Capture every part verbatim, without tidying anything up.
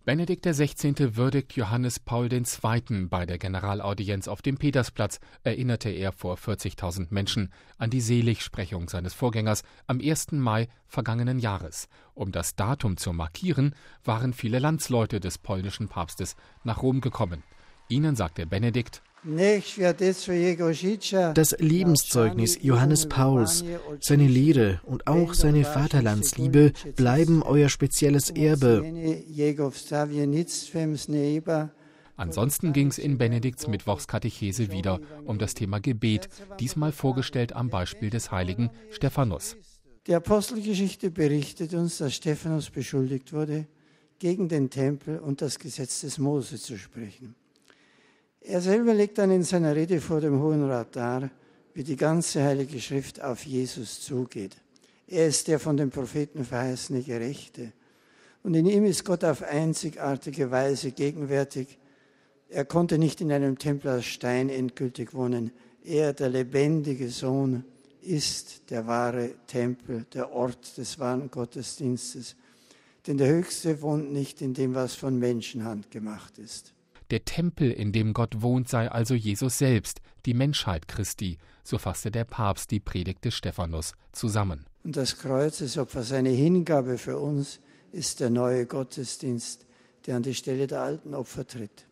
Benedikt der Sechzehnte würdigt Johannes Paul der Zweite. Bei der Generalaudienz auf dem Petersplatz erinnerte er vor vierzigtausend Menschen an die Seligsprechung seines Vorgängers am ersten Mai vergangenen Jahres. Um das Datum zu markieren, waren viele Landsleute des polnischen Papstes nach Rom gekommen. Ihnen sagte Benedikt: Das Lebenszeugnis Johannes Pauls, seine Lehre und auch seine Vaterlandsliebe bleiben euer spezielles Erbe. Ansonsten ging es in Benedikts Mittwochskatechese wieder um das Thema Gebet, diesmal vorgestellt am Beispiel des heiligen Stephanus. Die Apostelgeschichte berichtet uns, dass Stephanus beschuldigt wurde, gegen den Tempel und das Gesetz des Mose zu sprechen. Er selber legt dann in seiner Rede vor dem Hohen Rat dar, wie die ganze Heilige Schrift auf Jesus zugeht. Er ist der von den Propheten verheißene Gerechte. Und in ihm ist Gott auf einzigartige Weise gegenwärtig. Er konnte nicht in einem Tempel aus Stein endgültig wohnen. Er, der lebendige Sohn, ist der wahre Tempel, der Ort des wahren Gottesdienstes. Denn der Höchste wohnt nicht in dem, was von Menschenhand gemacht ist. Der Tempel, in dem Gott wohnt, sei also Jesus selbst, die Menschheit Christi, so fasste der Papst die Predigt des Stephanus zusammen. Und das Kreuzesopfer, seine Hingabe für uns, ist der neue Gottesdienst, der an die Stelle der alten Opfer tritt.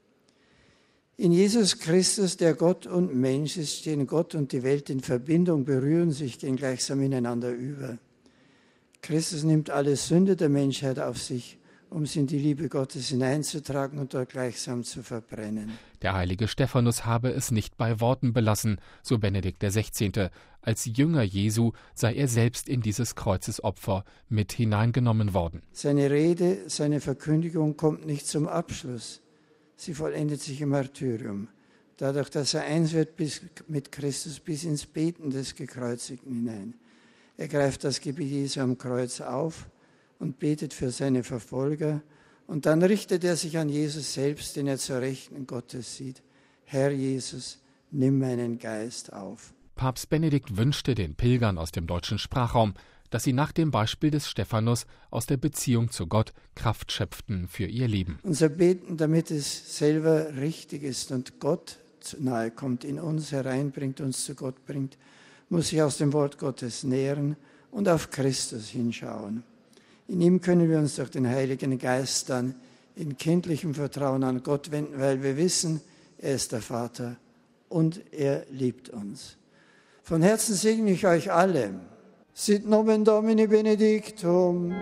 In Jesus Christus, der Gott und Mensch ist, stehen Gott und die Welt in Verbindung, berühren sich, gehen gleichsam ineinander über. Christus nimmt alle Sünde der Menschheit auf sich, um sie in die Liebe Gottes hineinzutragen und dort gleichsam zu verbrennen. Der heilige Stephanus habe es nicht bei Worten belassen, so Benedikt der Sechzehnte. Als Jünger Jesu sei er selbst in dieses Kreuzesopfer mit hineingenommen worden. Seine Rede, seine Verkündigung kommt nicht zum Abschluss. Sie vollendet sich im Martyrium. Dadurch, dass er eins wird bis, mit Christus bis ins Beten des Gekreuzigten hinein. Er greift das Gebet Jesu am Kreuz auf und betet für seine Verfolger. Und dann richtet er sich an Jesus selbst, den er zur Rechten Gottes sieht. Herr Jesus, nimm meinen Geist auf. Papst Benedikt wünschte den Pilgern aus dem deutschen Sprachraum, dass sie nach dem Beispiel des Stephanus aus der Beziehung zu Gott Kraft schöpften für ihr Leben. Unser Beten, damit es selber richtig ist und Gott nahe kommt, in uns hereinbringt, uns zu Gott bringt, muss sich aus dem Wort Gottes nähren und auf Christus hinschauen. In ihm können wir uns durch den Heiligen Geist dann in kindlichem Vertrauen an Gott wenden, weil wir wissen, er ist der Vater und er liebt uns. Von Herzen segne ich euch alle. Sit nomen Domini benedictum.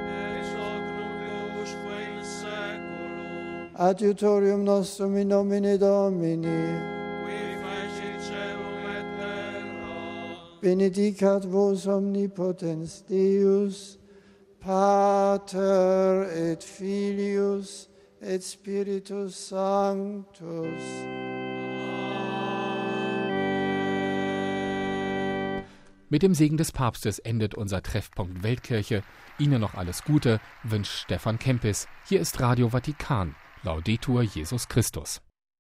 Adiutorium nostrum in nomine Domini. Benedicat vos omnipotens Deus, Pater et Filius et Spiritus Sanctus. Mit dem Segen des Papstes endet unser Treffpunkt Weltkirche. Ihnen noch alles Gute, wünscht Stefan Kempis. Hier ist Radio Vatikan. Laudetur Jesus Christus.